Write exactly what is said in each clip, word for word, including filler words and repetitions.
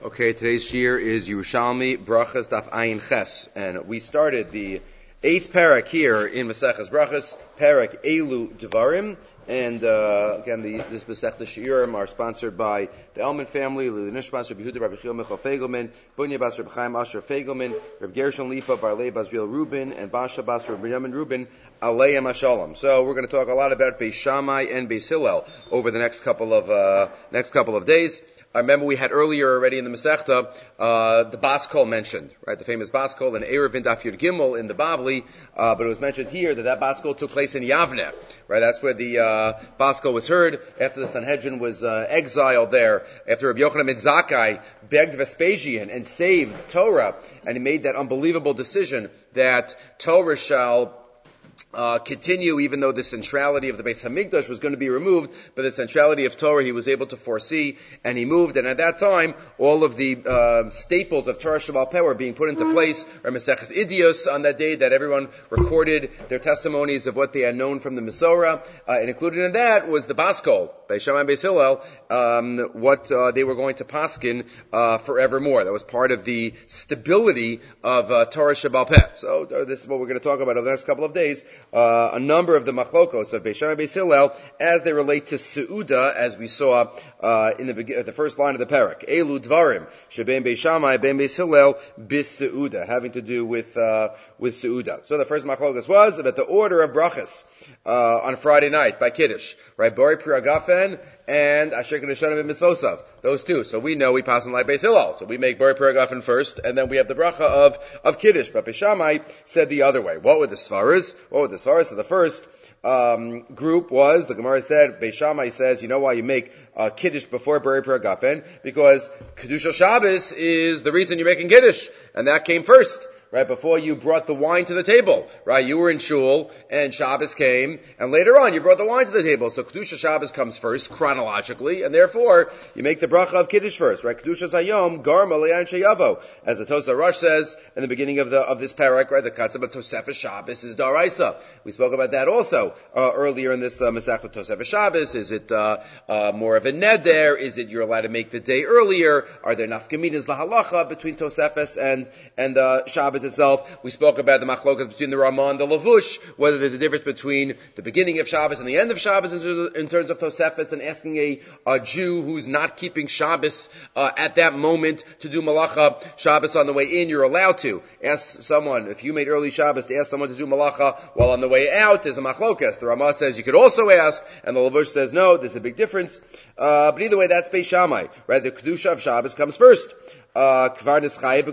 Okay, today's shir is Yerushalmi Brachas Daf Ayin Ches, and we started the eighth parak here in Maseches Brachas, parak Elu Devarim, and uh, again, the, this Masechta Shiurim are sponsored by the Elman family, Lili Nishmas, Rabbi Yehuda, Rabbi Chil Michal Fegelman, Bunya Bas Rabbi Chaim Asher Fegelman, Rabbi Gershon Lipa, Barlei Basriel Rubin, and Basha Bas Rabbi Yamin Rubin, Aleim Hashalom. So we're going to talk a lot about Beis Shammai and Beis Hillel over the next couple of uh, next couple of days. I remember we had earlier already in the Masechta, uh, the Bas Kol mentioned, right? The famous Bas Kol and Erev Daf Yud Gimel in the Bavli, uh, but it was mentioned here that that Bas Kol took place in Yavne, right? That's where the, uh, Bas Kol was heard after the Sanhedrin was, uh, exiled there, after Rabbi Yochanan ben Zakkai begged Vespasian and saved Torah, and he made that unbelievable decision that Torah shall Uh, continue, even though the centrality of the Beis Hamikdash was going to be removed, but the centrality of Torah he was able to foresee, and he moved, and at that time, all of the uh, staples of Torah Shebaal Peh were being put into place, or Maseches Idios on that day, that everyone recorded their testimonies of what they had known from the Mesorah, uh, and included in that was the Bas Kol, Beis Shammai and Beis Hillel, um, what uh, they were going to paskin uh, forevermore. That was part of the stability of uh, Torah Shebaal Peh. So uh, this is what we're going to talk about over the next couple of days. Uh, a number of the machlokos of Beis Shammai and Beis Hillel as they relate to Seuda, as we saw uh, in the be- the first line of the parak. Elu dvarim sheben Beis Shammai ben Beis Hillel bis Seuda, having to do with uh, with Seuda. So the first machlokos was about the order of brachas uh, on Friday night by Kiddush, right? Bori Pri Agafen and Asher Kedushanim and Mitzvosav. Those two. So we know we pass in like Beis Hillel. So we make Bori Pri Agafen first, and then we have the bracha of, of Kiddush. But Beis Shammai said the other way. What were the svaras? What were the svaras? So the first um, group was, the Gemara said, Beis Shammai says, you know why you make uh, Kiddush before Bori Pri Agafen? Because Kedusha Shabbos is the reason you're making Kiddush. And that came first. Right, before you brought the wine to the table, right? You were in shul, and Shabbos came, and later on you brought the wine to the table. So Kedusha Shabbos comes first, chronologically, and therefore, you make the bracha of Kiddush first, right? Kedusha Hayom, Garma Le'an Sheyavo. As the Tosafos Rosh says, in the beginning of the, of this parak, right? The Katzah Tosefes Shabbos is Daraisa. We spoke about that also, uh, earlier in this, uh, Masechta Tosefes Shabbos. Is it, uh, uh, more of a neder? Is it you're allowed to make the day earlier? Are there nafkaminas lahalacha between Tosefes and, and, uh, Shabbos itself? We spoke about the machlokas between the Ramah and the Lavush, whether there's a difference between the beginning of Shabbos and the end of Shabbos in, in terms of Tosefes, and asking a, a Jew who's not keeping Shabbos uh, at that moment to do malacha Shabbos on the way in. You're allowed to ask someone, if you made early Shabbos, to ask someone to do malacha while on the way out. There's a machlokas. The Ramah says you could also ask, and the Lavush says no, there's a big difference. Uh, but either way, that's Beis Shammai, right? The Kedusha of Shabbos comes first. Uh, and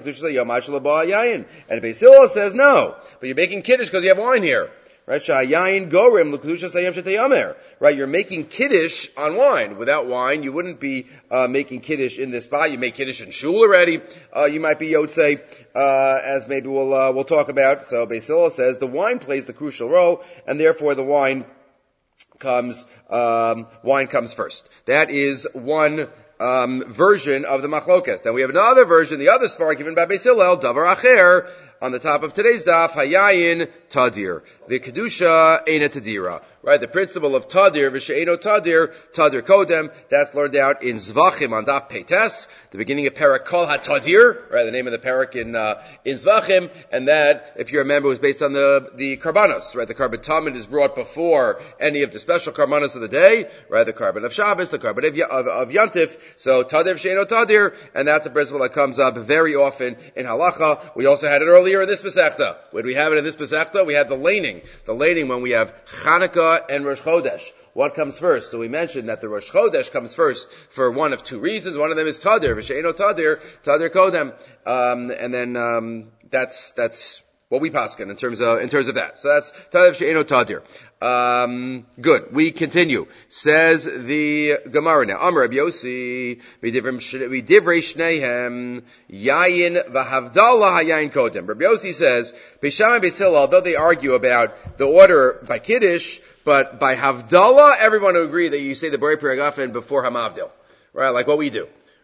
Beis Hillel says no, but you're making Kiddush because you have wine here. Right? Right? You're making Kiddush on wine. Without wine, you wouldn't be, uh, making Kiddush in this spot. You make Kiddush in shul already. Uh, you might be Yotzei, uh, as maybe we'll, uh, we'll talk about. So Beis Hillel says the wine plays the crucial role, and therefore the wine comes, um, wine comes first. That is one Um, version of the machlokas. Then we have another version, the other svar given by Beis Hillel, davar acher, on the top of today's daf, hayayin tadir. The kedusha eina tadira. Right, the principle of tadir, v'she'eno tadir, tadir kodem, that's learned out in Zvachim on daf Peites, the beginning of parak kol ha-tadir, right, the name of the parak in, uh, in Zvachim, and that, if you remember, was based on the, the karbanos, right, the karban tamid is brought before any of the special karbanos of the day, right, the karban of Shabbos, the karban of, of, of Yantif, so tadir, v'she'eno tadir, and that's a principle that comes up very often in halacha. We also had it earlier in this Masechta. When we have it in this Masechta, we had the laning, the laning when we have Chanukah and Rosh Chodesh. What comes first? So we mentioned that the Rosh Chodesh comes first for one of two reasons. One of them is Tadir, V'she'eno Tadir, Tadir Kodem. Um, and then, um, that's, that's what we paskin in terms of, in terms of that. So that's Tadir, V'she'eno Tadir. Um, good. We continue. Says the Gemara now. Amar Rabbi Yossi, v'divrei shnehem, yayin v'havdalah hayayin kodem. Rabbi Yossi says, Beis Shammai and Beis Hillel, although they argue about the order by Kiddush, but by Havdalah, everyone will agree that you say the Bori Pri Agafen before Hamavdil. Right? Like what we do.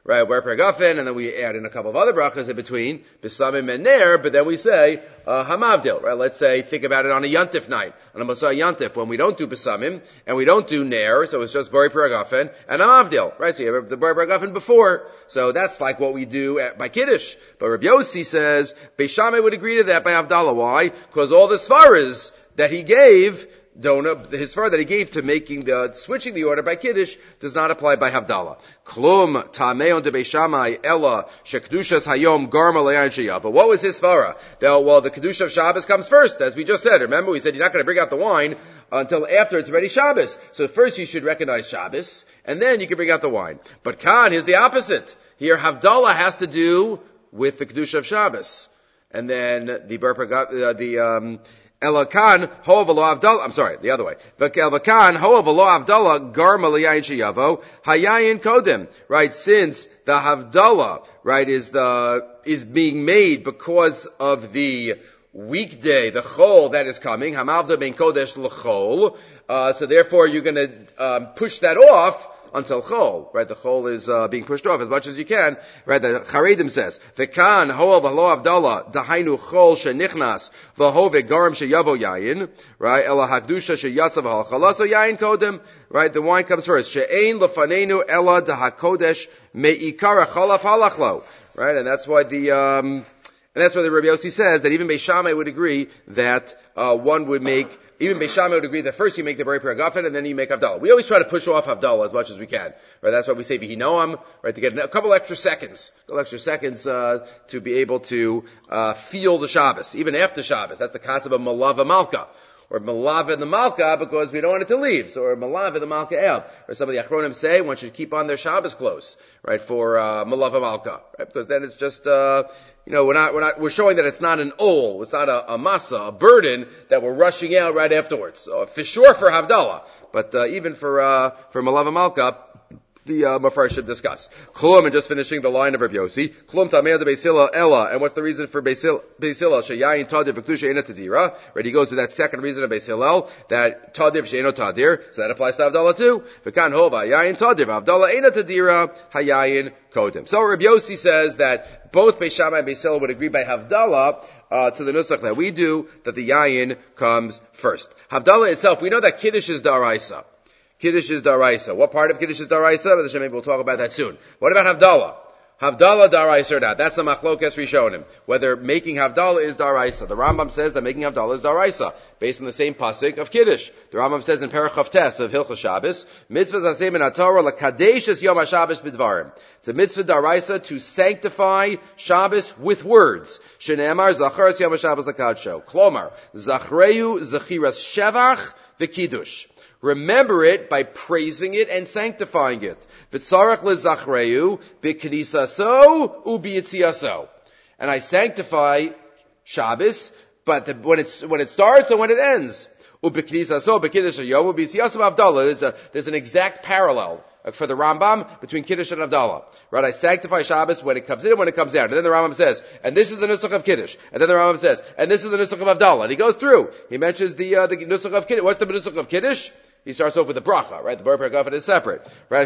right? Bar Paragafen, and then we add in a couple of other brachas in between, B'samim and Ner, but then we say, uh, Hamavdil, right? Let's say, think about it on a Yantif night, on a Mosai Yantif, when we don't do B'samim, and we don't do Ner, so it's just Bar Paragafen, and Hamavdil, right? So you have the Bar Paragafen before, so that's like what we do at, by Kiddush. But Rabbi Yossi says, Beis Shammai would agree to that by Havdalah. Why? Because all the svaras that he gave, don't, his svara that he gave to making the, switching the order by Kiddush does not apply by Havdalah. Klum tameon de Beis Shammai ella shekdushas hayom garma le'ayin sheyava. What was his svara? Well, the Kedusha of Shabbos comes first, as we just said. Remember, we said you're not going to bring out the wine until after it's already Shabbos. So first you should recognize Shabbos, and then you can bring out the wine. But Khan is the opposite. Here, Havdalah has to do with the Kedusha of Shabbos. And then the uh, the um Elakan ho v'lo Havdalah. I'm sorry, the other way. Elakan ho v'lo Havdalah garma liyayin sheyavo hayayin kodem. Right, since the Havdalah, right, is the is being made because of the weekday, the chol that is coming. Hamavda ben kodesh l'chol. Uh, so therefore, you're going to um, push that off until chol, right? The chol is uh, being pushed off as much as you can, right? The Charedim says, "V'kan ho'al v'lo Havdalah dahainu chol shenichnas v'ho v'garim sheyavo yayin," right? Ela hakdusha sheyatzav ha'chalaso yayin kodem, right? The wine comes first. She'ein lefanenu ela dahakodesh me'ikara chalaf halachlo, right? And that's why the um, and that's why the Rabbi Yossi says that even Beis Shammai would agree that uh, one would make. Even Beis Shammai would agree that first you make the Bari Paragafen and then you make Havdalah. We always try to push off Havdalah as much as we can. Right? That's why we say Vihinoam, right? To get a couple extra seconds. A couple extra seconds, uh, to be able to, uh, feel the Shabbos. Even after Shabbos. That's the concept of Malava Malka. Or Malava in the Malka because we don't want it to leave. So, or Malava in the Malka El. Or some of the Achronim say one should keep on their Shabbos clothes, right? For, uh, Malava Malka. Right? Because then it's just, uh, you know, we're not, we're not, we're showing that it's not an ol, it's not a, a masa, a burden that we're rushing out right afterwards. So, for sure for Havdalah, but, uh, even for, uh, for Malava Malka, the, uh, Mafar should discuss. Klum, and just finishing the line of Rabbi Yossi, Klum tameh de Beis Hillel ella, and what's the reason for Beis Hillel, sheyayin tadiv v'kedusha eina tadira, right, he goes to that second reason of Beis Hillel, that tadiv she'eno tadir, so that applies to Havdalah too, v'kan hova, yayin tadiv, Havdalah eina tadira, hayayin kodem. So Rabbi Yossi says that both Beis Shammai and Beis Hillel would agree by Havdalah, uh, to the nusach that we do, that the yayin comes first. Havdalah itself, we know that Kiddush is daraisa. Kiddush is daraisa. What part of Kiddush is daraisa? Maybe we'll talk about that soon. What about Havdalah? Havdalah daraisa or not? That's the machlokes rishonim. Whether making Havdalah is daraisa. The Rambam says that making Havdalah is daraisa, based on the same pasuk of Kiddush. The Rambam says in Perach Chavtes of Hilchos Shabbos, mitzvahs aseh min haTorah lekadesh es yom haShabbos b'dvarim. It's a mitzvah daraisa to sanctify Shabbos with words. Shene'emar zachar es yom haShabbos lekadsho. Klomar zachreu zachiras shevach v'kiddush. Remember it by praising it and sanctifying it. V'tzarach lezachreu b'knisaso u'b'yitziaso. And I sanctify Shabbos, but the, when it's when it starts and when it ends. U'b'knisaso b'kiddush hayom u'b'yitziaso Havdalah. There's a there's an exact parallel for the Rambam between Kiddush and Havdalah. Right? I sanctify Shabbos when it comes in and when it comes out. And then the Rambam says, and this is the nusach of Kiddush. And then the Rambam says, and this is the nusach of Havdalah. And he goes through. He mentions the uh, the nusach of Kiddush. What's the nusach of Kiddush? He starts off with the bracha, right? The Bar Paragafen is separate. Right?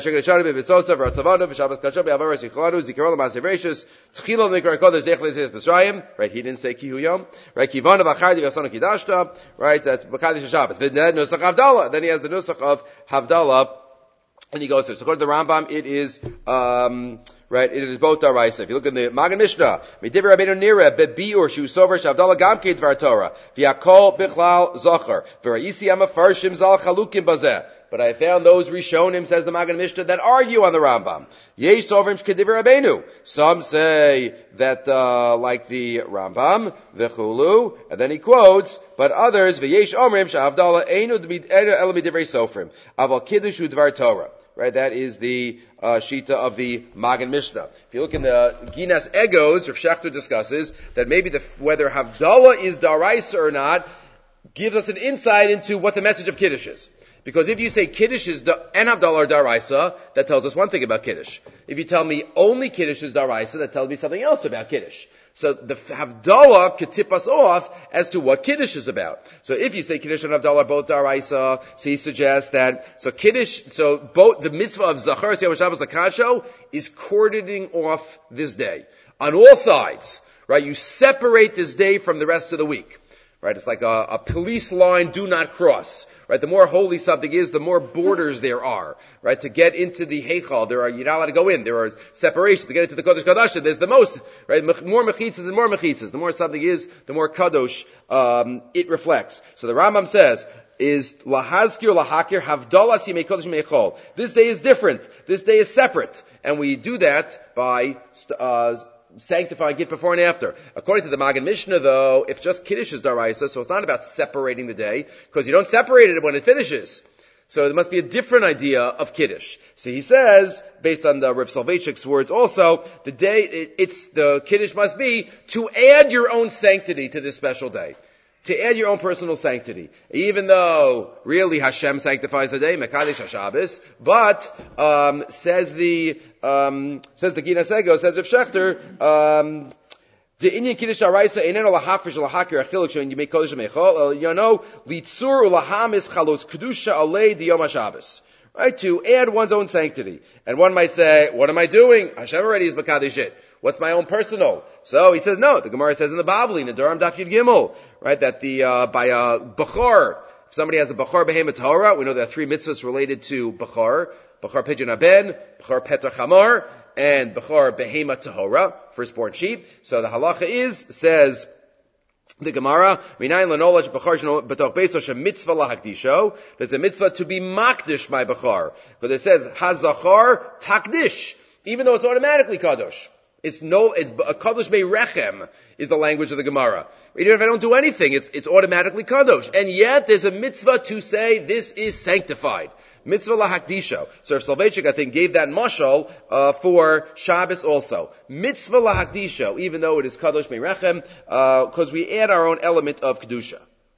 Right? He didn't say Kihu Yom. Right? Right? That's B'Kadish Shabbos. Then nusach Havdalah. Then he has the nusach of Havdalah. And he goes through. So according to the Rambam, it is, um, right, it is both daraisa. If you look in the Magen Mishnah, Midiver Rabbeinu Nira, Bebiur, Shu Sover, Shavdalah Gamke Dvar Torah, V'yakol Bichlal Zocher, V'ra'isi Amafarshim Zal Chalukim Bazeh. But I found those Rishonim, says the Magen Mishnah, that argue on the Rambam. Yesh Sovrim Shkediver Rabbeinu. Some say that, uh, like the Rambam, V'chulu, and then he quotes, but others, V'yesh Omrim, Shavdalah Einu Elu Midivrei Sofrim, Aval Kiddush Dvar Torah. Right, that is the uh, shita of the Magen Mishnah. If you look in the Ginas Egos, Rav Shechter discusses that maybe the, whether Havdalah is daraisa or not gives us an insight into what the message of Kiddush is. Because if you say Kiddush is da, and Havdalah are daraisa, that tells us one thing about Kiddush. If you tell me only Kiddush is daraisa, that tells me something else about Kiddush. So the Havdalah could tip us off as to what Kiddush is about. So if you say Kiddush and Havdalah are both Daraisa, so he suggests that, so Kiddush, so both, the mitzvah of Zachar Yom Shabbos Lakasho is cordoning off this day. On all sides, right? You separate this day from the rest of the week. Right? It's like a, a police line, do not cross. Right? The more holy something is, the more borders there are. Right? To get into the Heichal, there are, you're not allowed to go in. There are separations. To get into the Kodesh Kodashim, there's the most, right? More mechitzas and more mechitzas. The more something is, the more kadosh, um, it reflects. So the Rambam says, is lahazkir lahakir havdalah simei kodesh meichol. This day is different. This day is separate. And we do that by, uh, sanctifying it before and after. According to the Magen Mishnah, though, if just Kiddush is Daraisa, so it's not about separating the day, because you don't separate it when it finishes. So there must be a different idea of Kiddush. So he says, based on the Rav Soloveitchik's words also, the day, it, it's, the Kiddush must be to add your own sanctity to this special day. To add your own personal sanctity. Even though, really, Hashem sanctifies the day, Mekadesh HaShabbos, but, um, says the, um, says the Gina Sego, says Rav Shechter, um, the Indian Kiddush Araisa eineno lahafish lahakir achiluk shein yimei kodesh meichol, you know, litzur ulahamis chalos kedusha alei diyom HaShabbos. Right? To add one's own sanctity. And one might say, what am I doing? Hashem already is Mekadesh it. What's my own personal? So he says, no. The Gemara says in the Bavli, in the Durham Daf Yud Gimel, right, that the, uh, by a Bechor, if somebody has a Bechor Behemoth Torah, we know there are three mitzvahs related to Bechor. Bechor Pidyon Haben, Bechor Peter Chamor, and Bechor Behemoth Tahora, firstborn sheep. So the halacha is, says, the Gemara, there's a mitzvah to be makdish my Bechor. But it says, Hazachar takdish, even though it's automatically kadosh. It's no, it's a kadosh be'rechem is the language of the Gemara. Even if I don't do anything, it's, it's automatically kadosh. And yet, there's a mitzvah to say this is sanctified. Mitzvah lahakdisho. So Rav Soloveitchik, I think, gave that mashal, uh, for Shabbos also. Mitzvah lahakdisho, even though it is kadosh be'rechem, uh, cause we add our own element of kedusha.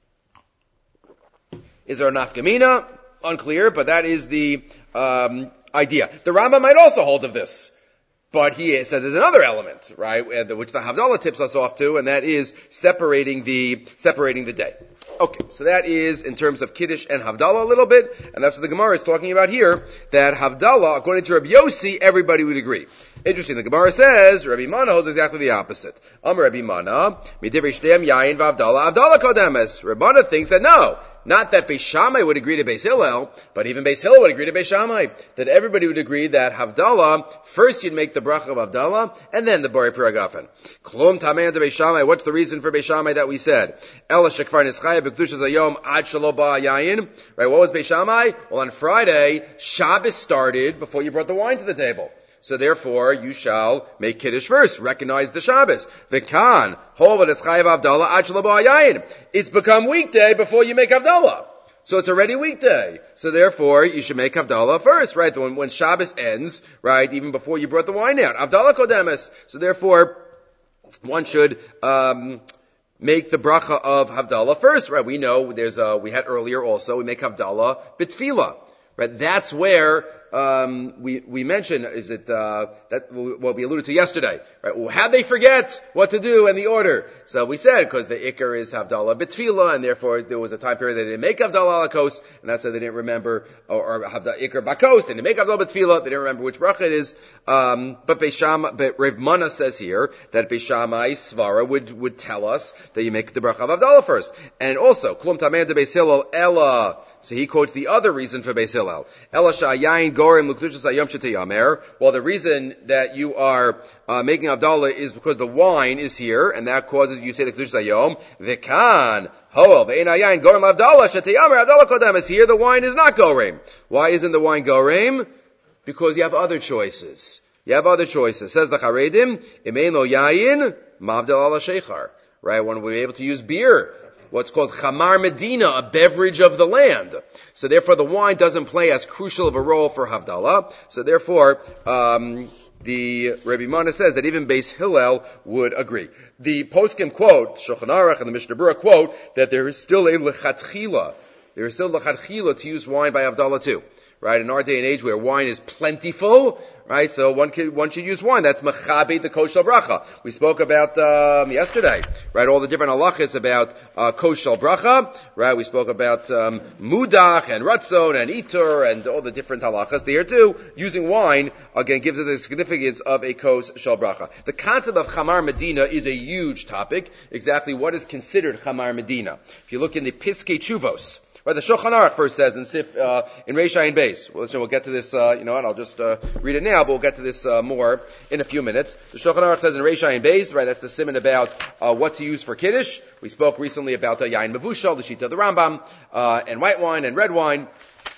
Is there a nafkamina? Unclear, but that is the, um, idea. The Rambam might also hold of this. But he said there's another element, right, which the Havdalah tips us off to, and that is separating the, separating the day. Okay, so that is in terms of Kiddush and Havdalah a little bit, and that's what the Gemara is talking about here, that Havdalah, according to Rabbi Yossi, everybody would agree. Interesting, the Gemara says, Rabbi Mana holds exactly the opposite. Am Rabbi Mana, midivri shteim yayin v'Havdalah, Havdalah kodemes. Rabbi Mana thinks that no, not that Beis Shammai would agree to Beis Hillel, but even Beis Hillel would agree to Beis Shammai. That everybody would agree that Havdalah, first you'd make the bracha of Havdalah, and then the Borei Piragafen. Klum tamei de Beis Shammai, what's the reason for Beis Shammai that we said? Ela shekvar nischaya b'kedushas hayom ad shelo ba yayin. Right, what was Beis Shammai? Well, on Friday, Shabbos started before you brought the wine to the table. So therefore, you shall make Kiddush first. Recognize the Shabbos. V'kan, hova d'schayev Havdalah ad shelo ba yayin. It's become weekday before you make Havdalah. So it's already weekday. So therefore, you should make Havdalah first, right? When, when Shabbos ends, right? Even before you brought the wine out. Havdalah kodemes. So therefore, one should, um, make the bracha of Havdalah first, right? We know there's a, we had earlier also, we make Havdalah b'tfilah. Right? That's where, um, we, we mentioned, is it, uh, that, what we alluded to yesterday, right? Well, how'd they forget what to do in the order? So we said, because the Iker is Havdalah B'tfilah, and therefore there was a time period they didn't make Havdalah Alakos, and that's why they didn't remember, or, or Havdalah Iker Bakos, they didn't make Havdalah B'tfilah, they didn't remember which bracha it is, um, but Beis Shammai, but Rav Mana says here, that Beis Shammai Svara would, would tell us that you make the bracha of Havdalah first. And also, Klum Tameh de Beis Hillel Ella, so he quotes the other reason for Beis Hillel. Elasha yayin gorim l'kedushas hayom sheteyamer. Well, the reason that you are uh, making Havdalah is because the wine is here, and that causes you to say the kedushas hayom. V'kan hoel ve'ein yayin gorim l'Havdalah sheteyamer Havdalah kodem is here. The wine is not gorim. Why isn't the wine gorim? Because you have other choices. You have other choices. Says the Charedim, imein lo yayin mavdal ala sheichar. Right? When we're able to use beer, what's called Chamar Medina, a beverage of the land. So therefore the wine doesn't play as crucial of a role for Havdalah. So therefore, um, the Rabbi Mana says that even Beis Hillel would agree. The Poskim quote, Shulchan Aruch and the Mishnah Berurah quote, that there is still a lechatchila. There is still lechatchila to use wine by Havdalah too. Right? In our day and age where wine is plentiful, right? So one could, one should use wine. That's mechabe the koshel bracha. We spoke about, um, yesterday, right? All the different halachas about, uh, koshel bracha, right? We spoke about, um, mudach and ratzon and itur and all the different halachas there too. Using wine, again, gives it the significance of a kos shel bracha. The concept of chamar medina is a huge topic. Exactly what is considered chamar medina. If you look in the Piskei Tshuvos, right, the Shulchan Aruch first says in Sif, uh, in Reish Ayin Beis. Well, so we'll get to this, uh, you know what, I'll just, uh, read it now, but we'll get to this, uh, more in a few minutes. The Shulchan Aruch says in Reish Ayin Beis, right, that's the siman about, uh, what to use for Kiddush. We spoke recently about, uh, Yain Mevushal, the Shita of the Rambam, uh, and white wine and red wine.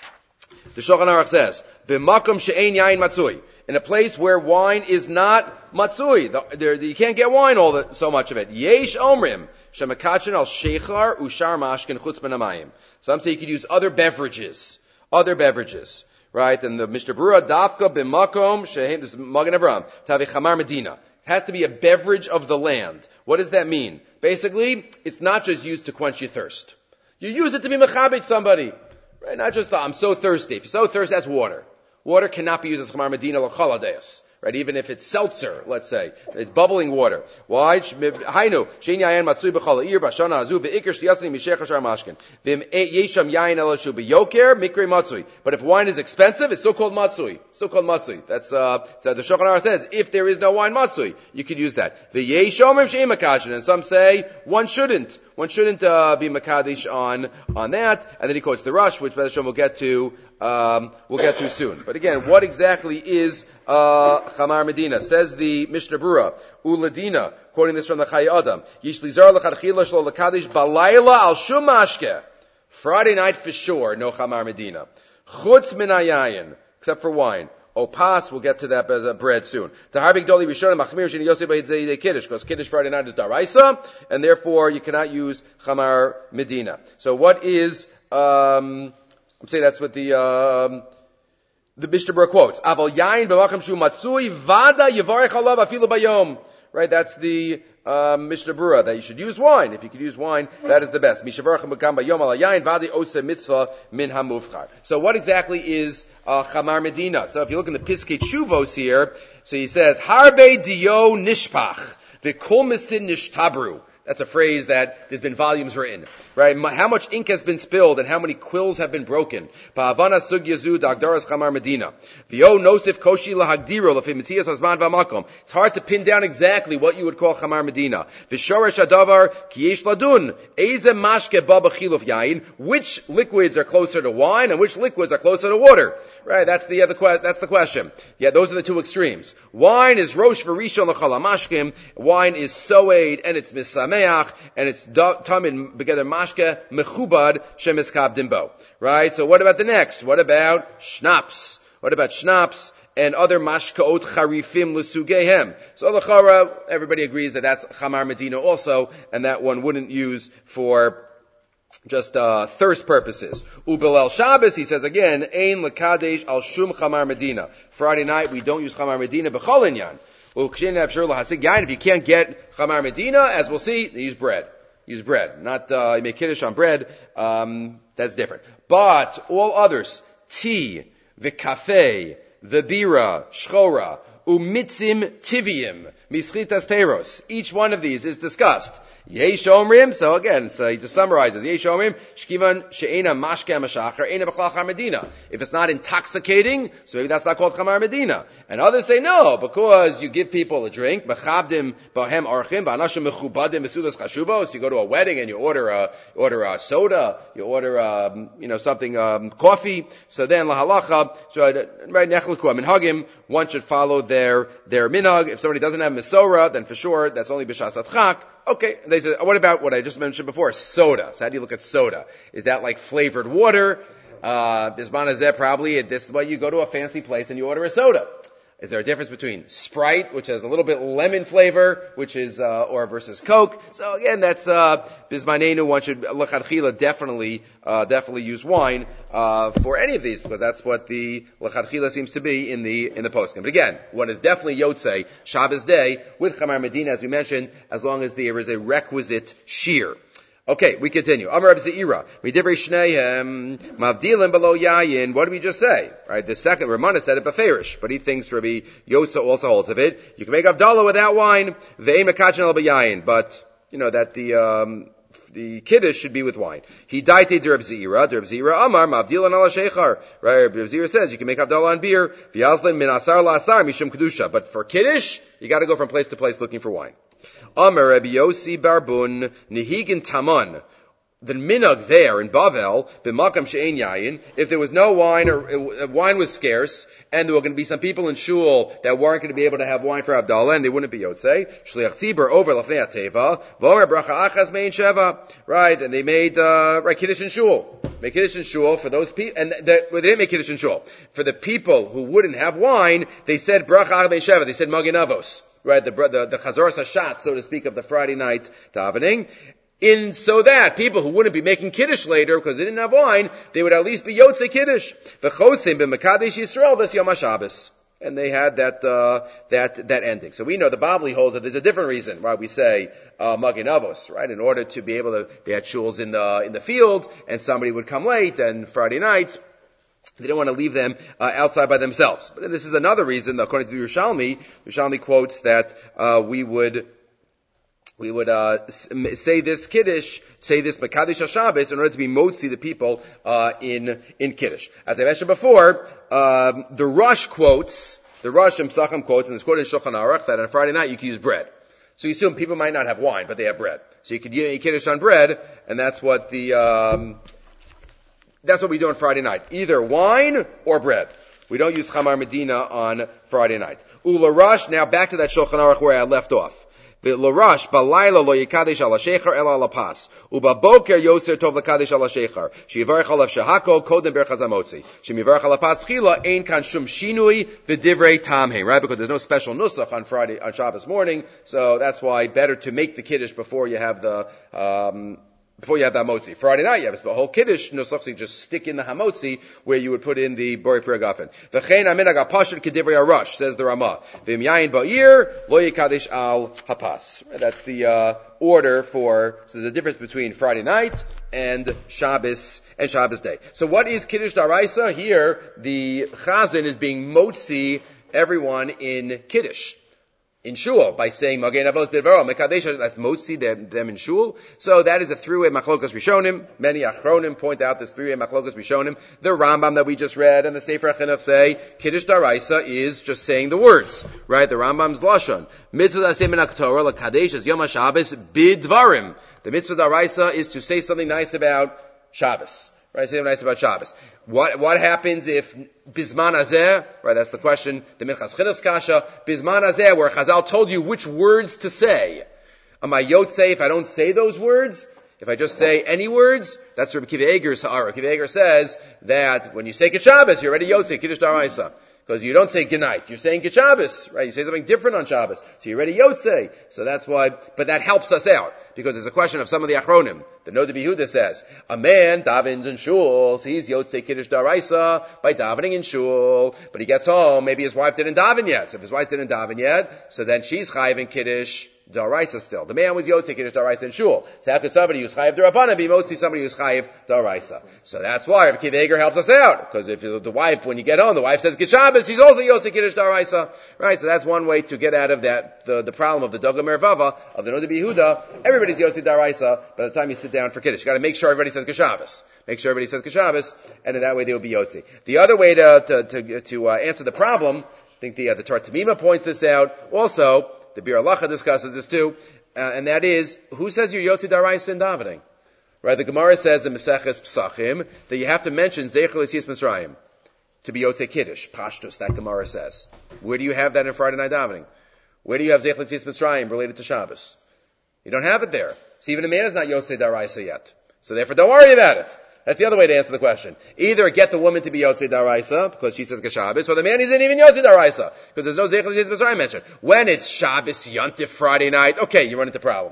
The Shulchan Aruch says, B'makom she'ein yain matzui. In a place where wine is not matzui. The, there, you can't get wine all the, so much of it. Yesh omrim. Shemakachin al sheichar ushar mashkin chutz ben hamayim. Some say you could use other beverages. Other beverages. Right? And the Mishnah Berurah, dafka b'makom shehem, this is Magen Avraham, tavi chamar medina. It has to be a beverage of the land. What does that mean? Basically, it's not just used to quench your thirst. You use it to be mechabit somebody. Right? Not just, I'm so thirsty. If you're so thirsty, that's water. Water cannot be used as chamar medina l'chaladeus. Right, even if it's seltzer, let's say, it's bubbling water. Why? Hainu shein yayin matzui b'chol ha'ir b'shana hazu ve'ikar shtiyatzini mishech hashar mashkin v'im yesham yayin elashu b'yoker mikri matzui. But if wine is expensive, it's still called matzui. Still called matzui. That's uh, so the Shulchan Aruch says if there is no wine matzui, you could use that. V'yeshomim shein makadishin, and some say one shouldn't. One shouldn't uh, be makadish on on that. And then he quotes the Rush, which B'ezras Hashem we'll get to. Um, we'll get to soon. But again, what exactly is uh, chamar medina? Says the Mishnah Berurah, uladina, quoting this from the Chayei Adam, Yish lizar l'chadchila shlo l'kadish balayla al shum mashke. Friday night for sure, no chamar medina. Chutz min hayayin, except for wine. Opas, we'll get to that uh, bread soon. Tahar b'gdoli rishonim machmir sheni yosef b'yitzei kiddush, because kiddush Friday night is daraisa, and therefore you cannot use chamar medina. So what is um I'm saying that's what the um, the Mishnah Berurah quotes. Aval yain b'macham shu matzui vada yivarech alav afilu bayom. Right, that's the um, Mishnah Berurah, that you should use wine. If you could use wine, that is the best. Mishavarachim b'kam bayom ala yain vadi ose mitzvah min hamuvchar. So what exactly is uh, chamar medina? So if you look in the Piskei Tshuvos here, so he says harbe dio nishpach v'kol misin nishtabru. That's a phrase that there's been volumes written, right? How much ink has been spilled and how many quills have been broken. Pa'avana sugya zu dagdaras chamar medina. V'yo nosif koshi lahagdiro lefim mitzias hazman v'makom. It's hard to pin down exactly what you would call chamar medina. V'shoresh adavar kiyesh ladun. Eze mashke ba b'chiluf yain. Which liquids are closer to wine and which liquids are closer to water? Right? That's the other que- that's the question. Yeah, those are the two extremes. Wine is rosh v'rishon l'chol hamashkim. Wine is soed and it's misameh. And it's tamid together mashke mechubad shemiskab dimbo. Right? So what about the next? What about schnapps? What about schnapps and other mashkaot charifim l'sugehem? So l'chara, everybody agrees that that's chamar medina also, and that one wouldn't use for just uh, thirst purposes. Ubelel Shabbos, he says again, ein lekadesh al shum chamar medina. Friday night we don't use chamar medina b'chol inyan. If you can't get chamar medina, as we'll see, use bread. Use bread. Not, uh, you make kiddush on bread, um, that's different. But all others, tea, the cafe, the bira, shchora, umitzim tiviim, mischitas peros. Each one of these is discussed. Yesh omrim, so again, so he just summarizes. Yesh omrim, shkivan she'ena mashke mashachar, ena b'chlal chamar medina. If it's not intoxicating, so maybe that's not called chamar medina. And others say no, because you give people a drink, b'chabdim b'hem archim, b'anashim mechubadim b'sudas chashuvos. You go to a wedding and you order a, order a soda, you order a, you know, something, um, coffee. So then, lahalacha, so, right, nechleku minhagim, one should follow their, their minhag. If somebody doesn't have misora, then for sure, that's only b'shas adchak. Okay, and they said, what about what I just mentioned before? Soda. So how do you look at soda? Is that like flavored water? Uh, Bisman Hazeh probably, this is why you go to a fancy place and you order a soda. Is there a difference between Sprite, which has a little bit lemon flavor, which is, uh, or versus Coke? So again, that's, uh, Bismanenu, one should, l'chadchila, definitely, uh, definitely use wine, uh, for any of these, because that's what the l'chadchila seems to be in the, in the poskim. But again, one is definitely Yotzei, Shabbos day, with chamar medina, as we mentioned, as long as there is a requisite shear. Okay, we continue. Amar Reb Zeira, midivrei shneihem, mavdilim below yayin. What did we just say? Right, the second, Ramana said it beferish, but he thinks Rabbi Yosa also holds of it. You can make Avdallah without wine, ve'im mekachin al b'yayin, but, you know, that the, um, the kiddush should be with wine. He daite de Reb Zeira, de Reb Zeira Amar, mavdilan ala sheichar. Right, Reb Zeira says you can make Avdallah on beer, v'yazlin min asar la asar mishum kedusha. But for kiddush, you gotta go from place to place looking for wine. Amar Rabbi Yosi Barbun Nihigin Taman. The minhag there in Bavel, b'makam she'ein yayin, if there was no wine or uh, wine was scarce, and there were going to be some people in shul that weren't going to be able to have wine for Abdallah, and they wouldn't be yotzei, shliach tzibur over lafnei ateva, v'omer bracha achas mein sheva, right? And they made uh, right kiddush in shul, make kiddush in shul for those people, and the, well, they didn't make kiddush in shul for the people who wouldn't have wine. They said bracha achas mein sheva. They said magin avos. Right, the the, the Chazor Sashat, so to speak, of the Friday night davening, in so that people who wouldn't be making kiddush later because they didn't have wine, they would at least be yotzei kiddush. V'chosim b'mekadesh Yisrael v'es Yom HaShabbos, and they had that uh, that that ending. So we know the Bavli holds that there's a different reason why we say uh, Magin Avos, right? In order to be able to, they had shuls in the in the field, and somebody would come late, and Friday nights. They don't want to leave them uh, outside by themselves. But this is another reason, according to the Yerushalmi, Yerushalmi quotes that uh, we would we would uh, say this Kiddush, say this Mekadesh HaShabbos in order to be motzi the people uh, in in Kiddush. As I mentioned before, um, the Rosh quotes, the Rosh and Psachim quotes, and it's quoted in Shulchan Aruch that on a Friday night you can use bread. So you assume people might not have wine, but they have bread. So you could use Kiddush on bread, and that's what the... Um, That's what we do on Friday night. Either wine or bread. We don't use Chamar Medina on Friday night. Ula Rosh, now back to that Shulchan Aruch where I left off. L'Rosh, balayla lo yikadesh ala sheichar ela ala pas. Uba boker yoser tov l'kadesh ala sheichar. Sheyivarech alav shehako kodem berchaz hamotzi. Shemivarech ala pas chila ein kan shum shinui v'divrei tamhe. Right? Because there's no special nusach on Friday, on Shabbos morning. So that's why better to make the kiddush before you have the, um, Before you have the hamotzi. Friday night you have a whole kiddush, nusach, so you just stick in the hamotzi where you would put in the borei pri hagafen. V'chein aminag hapashut k'divrei harash, says the Ramah. V'im yayin ba'ir, lo yikadesh al hapas. That's the uh, order for, so there's a difference between Friday night and Shabbos, and Shabbos day. So what is kiddush daraisa? Here, the chazan is being motzi everyone in kiddush. In shul, by saying Magen Avos Bidvaro, Mekadesh, that's motzi them, them in shul. So that is a three-way machlokas rishonim. Many achronim point out this three-way machlokas rishonim. The Rambam that we just read and the Sefer HaChinuch say Kiddush Daraisa is just saying the words, right? The Rambam's lashon. Mitzvah daseh min haktorah lekadesh es Yom HaShabbos bidvarim. The mitzvah Daraisa is to say something nice about Shabbos. Right, say nice about Shabbos. What what happens if Bizman Hazeh, right, that's the question, the Minchas Chinuch Kasha, Bizman Hazeh, where Chazal told you which words to say. Am I yotzei if I don't say those words? If I just say any words? That's Rabbi Akiva Eiger's ha'ara. Akiva Eiger says that when you say Kid Shabbos, you're already yotzei, Kiddush Daraisa. Because you don't say good night, you're saying Kid Shabbos, right? You say something different on Shabbos. So you're already yotzei. So that's why, but that helps us out. Because there's a question of some of the achronim. The Noda B'Yehuda says, a man davens in shul, so he's yotzei kiddush daraisa by davening in shul, but he gets home, maybe his wife didn't daven yet. So if his wife didn't daven yet, so then she's chayiv in kiddush daraisa still. The man was yotzei kiddush daraisa in shul. So how could somebody who's chayiv d'Rabbanan be motzi somebody who's chayiv daraisa? So that's why Rabbi Akiva Eiger helps us out. Because if the wife, when you get home, the wife says Kid Shabbos, she's also yotzei kiddush daraisa. Right? So that's one way to get out of that, the, the problem of the Dogma Mervava, of the Noda B'Yehuda. Everybody's yotzei daraisa by the time you sit down for kiddush. You got to make sure everybody says Geshabbos. Make sure everybody says Geshabbos, and in that way they will be yotzi. The other way to to to, to uh, answer the problem, I think the uh, the Tartamima points this out. Also, the Bir Halacha discusses this too, uh, and that is who says you're yotzi daraisa in davening? Right? The Gemara says in Maseches Psachim that you have to mention Zeichel Yetzias Mitzrayim to be yotzei kiddush. Pashtus, that Gemara says. Where do you have that in Friday night davening? Where do you have Zeichel Yetzias Mitzrayim related to Shabbos? You don't have it there. So even a man is not yotzei daraisa yet. So therefore, don't worry about it. That's the other way to answer the question. Either get the woman to be yotzei daraisa because she says Geshabbos, or the man isn't even yotzei daraisa because there's no Zeichel Yetzias Mitzrayim mentioned. When it's Shabbos, Yontif, Friday night, okay, you run into problems.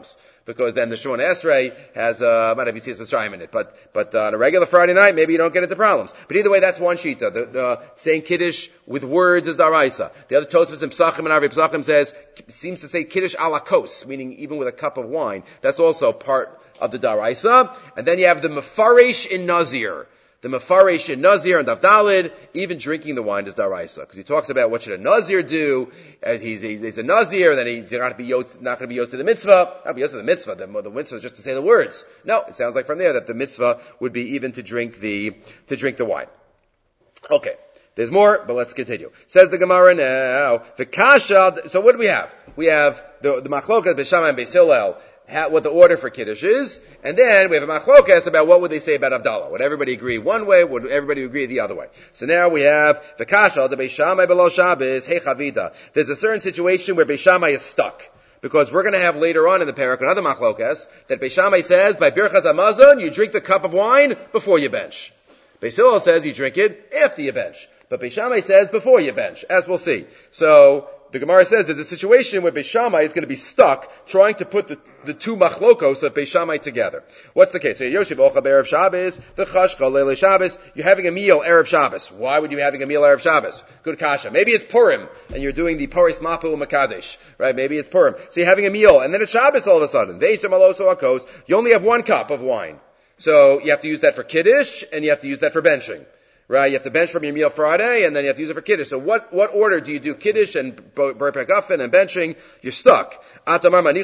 because then the Shemona Esrei has uh, might have Yitzias Mitzrayim in it. But but uh, on a regular Friday night, maybe you don't get into problems. But either way, that's one shita. The, the saying Kiddush with words is daraisa. The other Tosfos in Pesachim and Arvei Pesachim says seems to say Kiddush ala kos, meaning even with a cup of wine. That's also part of the daraisa. And then you have the Mefaresh in Nazir. The Mefaresh in Nazir and Davdalid, even drinking the wine is daraisa. Because he talks about what should a Nazir do, as he's a, he's a Nazir, and then he's not going to be yotz, not going to be yotz to the mitzvah, not be yotz to the mitzvah, the, the mitzvah is just to say the words. No, it sounds like from there that the mitzvah would be even to drink the, to drink the wine. Okay. There's more, but let's continue. Says the Gemara now, the kasha, so what do we have? We have the, the machlokas, Beis Shammai and Beis Hillel, what the order for Kiddush is, and then we have a machlokas about what would they say about Havdalah. Would everybody agree one way? Would everybody agree the other way? So now we have the kasha, the Beis Shammai below Shabbos, hey chavida. There's a certain situation where Beis Shammai is stuck. Because we're going to have later on in the parak another machlokas that Beis Shammai says by Birchas Hamazon you drink the cup of wine before you bench. Beis Hillel says you drink it after you bench. But Beis Shammai says before you bench, as we'll see. So the Gemara says that the situation where Beis Shammai is going to be stuck trying to put the, the two machlokos of Beis Shammai together. What's the case? So Yoshev Ocha Erev Shabbos, the Chashcha Leilei Shabbos. You're having a meal Erev Shabbos. Why would you be having a meal Erev Shabbos? Good kasha. Maybe it's Purim and you're doing the Paris Mapu Makadesh, right? Maybe it's Purim. So you're having a meal and then it's Shabbos all of a sudden. Ve'ishem aloso akos. You only have one cup of wine, so you have to use that for Kiddush and you have to use that for benching. Right, you have to bench from your meal Friday, and then you have to use it for Kiddush. So what, what order do you do Kiddush and Ber Pagafen and benching? You're stuck. You want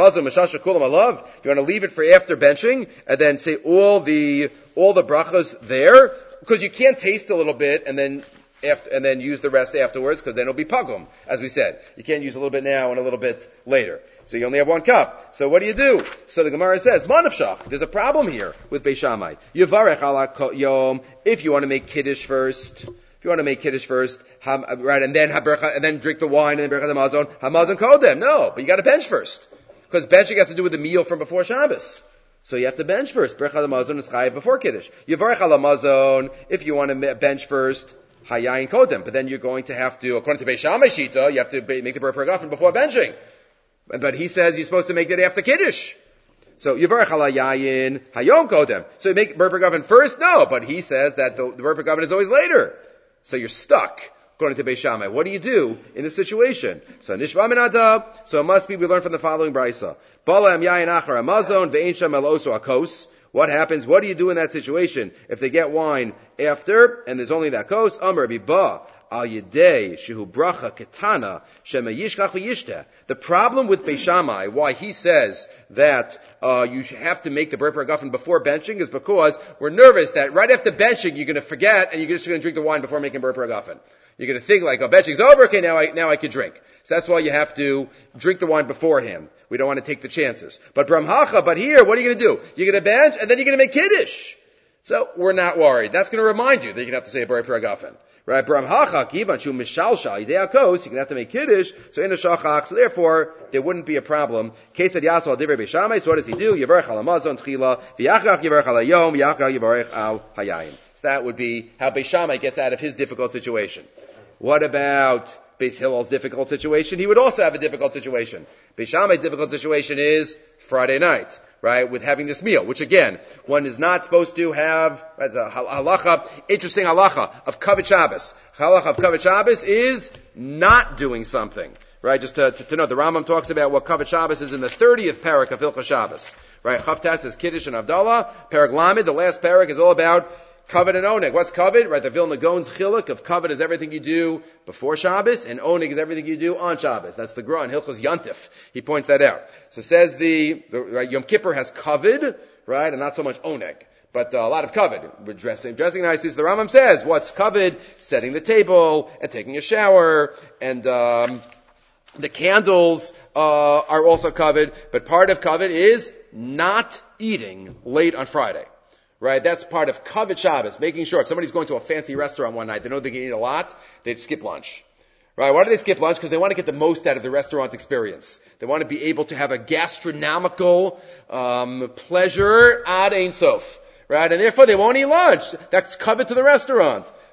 to leave it for after benching, and then say all the, all the brachas there, because you can't taste a little bit, and then after, and then use the rest afterwards, because then it'll be pagum, as we said. You can't use a little bit now and a little bit later. So you only have one cup. So what do you do? So the Gemara says, Manavshach, there's a problem here with Beis Shammai. Yivarech ala yom, if you want to make Kiddush first, if you want to make Kiddush first, ham, right, and then habercha, and then drink the wine, and then bercha hamazon, hamazon kodem. No, but you got to bench first. Because benching has to do with the meal from before Shabbos. So you have to bench first. Bercha hamazon is chayav before Kiddush. Yivarech ala hamazon, if you want to bench first, hayayin kodem. But then you're going to have to, according to Beis Shammai shita, you have to make the ber pagafen before benching. But he says you're supposed to make it after Kiddush. So, Yivarech ala yayin hayom kodem. So you make ber pagafen first? No, but he says that the, the ber pagafen is always later. So you're stuck, according to Beis Shammai. What do you do in this situation? So, nishva min adab. So it must be, we learn from the following brisa. Bala am yayin achar amazon ve'ein sham el oso akos. What happens? What do you do in that situation? If they get wine after, and there's only that kos, amr biba. Al yedei shehu bracha ketana shema yishkach v'yishteh. The problem with Beis Shammai, why he says that uh, you have to make the ber pagafen before benching, is because we're nervous that right after benching you're going to forget and you're just going to drink the wine before making ber pagafen. You're going to think like, oh, benching's over, okay, now I now I can drink. So that's why you have to drink the wine beforehand. We don't want to take the chances. But bramhacha, but here, what are you going to do? You're going to bench and then you're going to make kiddush. So we're not worried. That's going to remind you that you're going to have to say a ber pagafen. Right, Bramhacha, Kivan Shu Mishalshal, Yidei Akos, you're gonna have to make Kiddush, so in the Shachach, so therefore, there wouldn't be a problem. Kesed Yasal Divrei Beis Shammai, so what does he do? Yivarech al Hamazon Tchila, V'yachach Yivarech al Hayom, V'yachach Yivarech al Hayayim. So that would be how Beis Shammai gets out of his difficult situation. What about Beis Hillel's difficult situation? He would also have a difficult situation. Beis Shammai's difficult situation is Friday night. Right, with having this meal, which again, one is not supposed to have, right, the halacha, interesting halacha of Kavod Shabbos. Halacha of Kavod Shabbos is not doing something. Right, just to, to, to know, the Rambam talks about what Kavod Shabbos is in the thirtieth parak of Hilchos Shabbos. Right, Chavtas is Kiddush and Havdalah. Parak Lamed, the last parak, is all about Kavod and Oneg. What's Kavod? Right, the Vilna Gaon's chiluk of Kavod is everything you do before Shabbos, and Oneg is everything you do on Shabbos. That's the Gra in Hilchos Yantif. He points that out. So says the, the right, Yom Kippur has Kavod, right, and not so much Oneg. But uh, a lot of Kavod. We're dressing, dressing nicely. So the Rambam says, what's Kavod? Setting the table, and taking a shower, and, um, the candles, uh, are also Kavod, but part of Kavod is not eating late on Friday. Right, that's part of Kavod Shabbos, making sure if somebody's going to a fancy restaurant one night, they know they can eat a lot, they'd skip lunch. Right, why do they skip lunch? Because they want to get the most out of the restaurant experience. They want to be able to have a gastronomical um, pleasure ad ein sof. Right, and therefore they won't eat lunch. That's Kavod to the restaurant.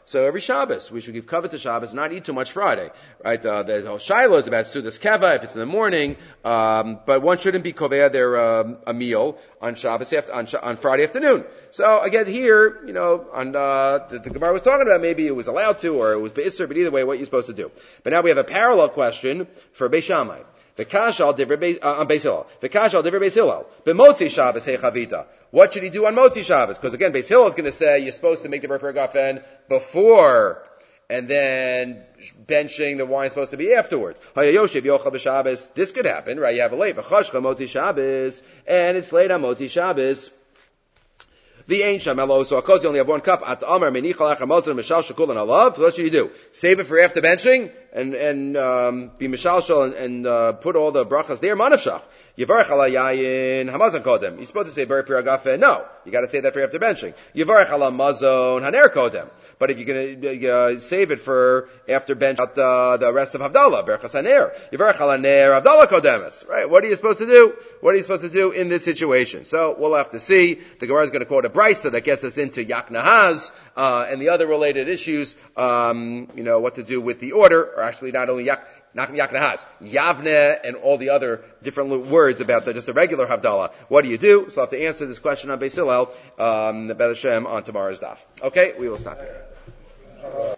So every Shabbos, we should give kavod to Shabbos, not eat too much Friday, right? Uh, the whole Shiloh is about Sudas Keva if it's in the morning, um, but one shouldn't be kovea their um, a meal on Shabbos after, on, on Friday afternoon. So again, here, you know, on uh, the, the Gemara was talking about maybe it was allowed to or it was be'isser, but either way, what you're supposed to do. But now we have a parallel question for Beis Shammai. V'kash al divrei on Beis Hillel. V'kash al divrei Beis Hillel. B'motzi Shabbos hey chavita. What should he do on Motzi Shabbos? Because again, Beis Hillel is going to say you're supposed to make the Ber Gafen before, and then benching the wine is supposed to be afterwards. This could happen, right? You have a late v'chashcha Motzi Shabbos, and it's late on Motzi Shabbos. The ain't shamelo, so because you only have one cup. At Amar menichal achar motzim mishal shekul and alav. What should you do? Save it for after benching and and um, be mishal shal and, and uh, put all the brachas there. Manavshach. Yivarech ala yayin hamazon kodem. You're supposed to say ber piragafe. No, you got to say that for after benching. Yivarech ala mazon haner kodem. But if you're going to uh, save it for after bench, uh, the rest of Havdalah, berachas haner. Yivarech ala ner Havdalah kodemes. Right? What are you supposed to do? What are you supposed to do in this situation? So we'll have to see. The Gemara is going to quote a brisa that gets us into Yak Nahaz uh, and the other related issues. Um, you know what to do with the order, or actually not only Yak. Not Yak Nahaz, Yavne, and all the other different words about the, just a regular Havdalah. What do you do? So I'll have to answer this question on Beis Hillel, um, Be'ez Hashem on tomorrow's daf. Okay, we will stop here.